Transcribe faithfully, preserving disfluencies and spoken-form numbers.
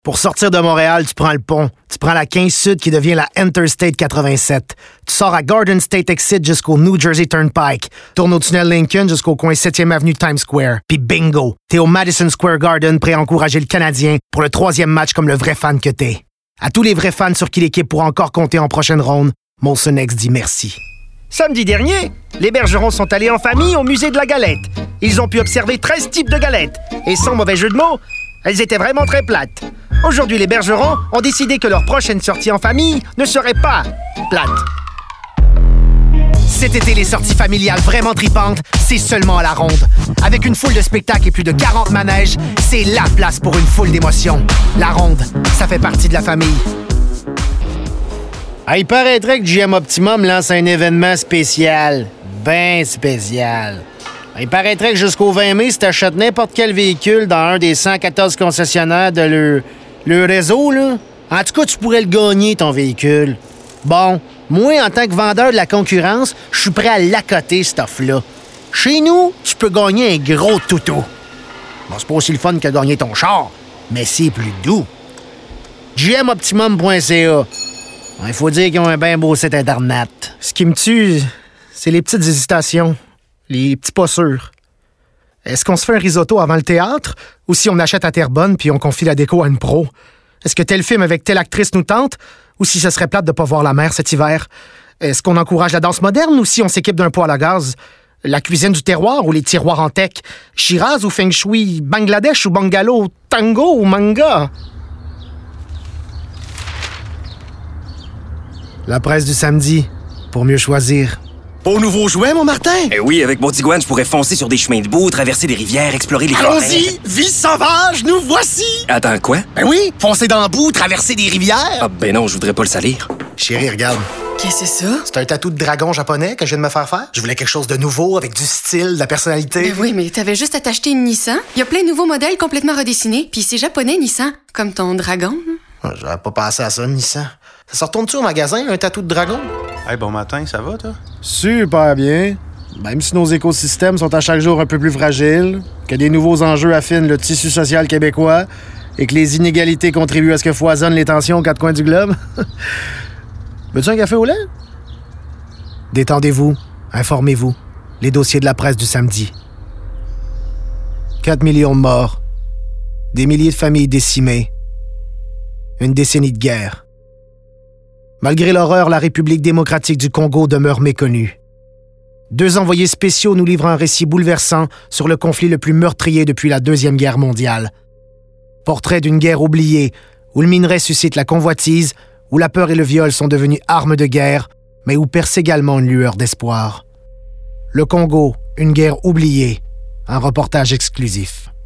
Pour sortir de Montréal, tu prends le pont. Tu prends la quinze Sud qui devient la Interstate quatre-vingt-sept. Tu sors à Garden State Exit jusqu'au New Jersey Turnpike. Tourne au tunnel Lincoln jusqu'au coin septième Avenue Times Square. Puis bingo, t'es au Madison Square Garden prêt à encourager le Canadien pour le troisième match comme le vrai fan que t'es. À tous les vrais fans sur qui l'équipe pourra encore compter en prochaine ronde, Molson X dit merci. Samedi dernier, les Bergerons sont allés en famille au musée de la galette. Ils ont pu observer treize types de galettes. Et sans mauvais jeu de mots, elles étaient vraiment très plates. Aujourd'hui, les Bergerons ont décidé que leur prochaine sortie en famille ne serait pas plate. Cet été, les sorties familiales vraiment tripantes, c'est seulement à la Ronde. Avec une foule de spectacles et plus de quarante manèges, c'est la place pour une foule d'émotions. La Ronde, ça fait partie de la famille. Ah, il paraîtrait que G M Optimum lance un événement spécial. Ben spécial. Il paraîtrait que jusqu'au vingt mai, si t'achètes n'importe quel véhicule dans un des cent quatorze concessionnaires de leur, leur réseau, là, en tout cas, tu pourrais le gagner, ton véhicule. Bon, moi, en tant que vendeur de la concurrence, je suis prêt à l'accoter, cette offre-là. Chez nous, tu peux gagner un gros toutou. Bon, c'est pas aussi le fun que gagner ton char, mais c'est plus doux. G M Optimum point C A. Il faut dire qu'ils ont un bien beau site Internet. Ce qui me tue, c'est les petites hésitations. Les petits pas sûrs. Est-ce qu'on se fait un risotto avant le théâtre ou si on achète à Terrebonne puis on confie la déco à une pro? Est-ce que tel film avec telle actrice nous tente ou si ce serait plate de pas voir la mer cet hiver? Est-ce qu'on encourage la danse moderne ou si on s'équipe d'un poêle à gaz? La cuisine du terroir ou les tiroirs en tech? Shiraz ou Feng Shui? Bangladesh ou Bungalow? Tango ou manga? La presse du samedi, pour mieux choisir. Beau nouveau jouet, mon Martin? Eh oui, avec mon Tiguan, je pourrais foncer sur des chemins de boue, traverser des rivières, explorer les forêts. Allons-y! Vie sauvage, nous voici! Attends, quoi? Ben oui, foncer dans le bout, traverser des rivières. Ah ben non, je voudrais pas le salir. Chérie, regarde. Qu'est-ce que c'est ça? C'est un tatou de dragon japonais que je viens de me faire faire. Je voulais quelque chose de nouveau, avec du style, de la personnalité. Ben oui, mais t'avais juste à t'acheter une Nissan. Il y a plein de nouveaux modèles complètement redessinés, puis c'est japonais, Nissan, comme ton dragon. Ah, j'aurais pas pensé à ça, Nissan. Ça se retourne-tu au magasin, un tatou de dragon? Hey, bon matin, ça va, toi? Super bien. Même si nos écosystèmes sont à chaque jour un peu plus fragiles, que des nouveaux enjeux affinent le tissu social québécois et que les inégalités contribuent à ce que foisonnent les tensions aux quatre coins du globe. Veux-tu un café au lait? Détendez-vous, informez-vous. Les dossiers de la presse du samedi. quatre millions de morts. Des milliers de familles décimées. Une décennie de guerre. Malgré l'horreur, la République démocratique du Congo demeure méconnue. Deux envoyés spéciaux nous livrent un récit bouleversant sur le conflit le plus meurtrier depuis la Deuxième Guerre mondiale. Portrait d'une guerre oubliée, où le minerai suscite la convoitise, où la peur et le viol sont devenus armes de guerre, mais où perce également une lueur d'espoir. Le Congo, une guerre oubliée, un reportage exclusif.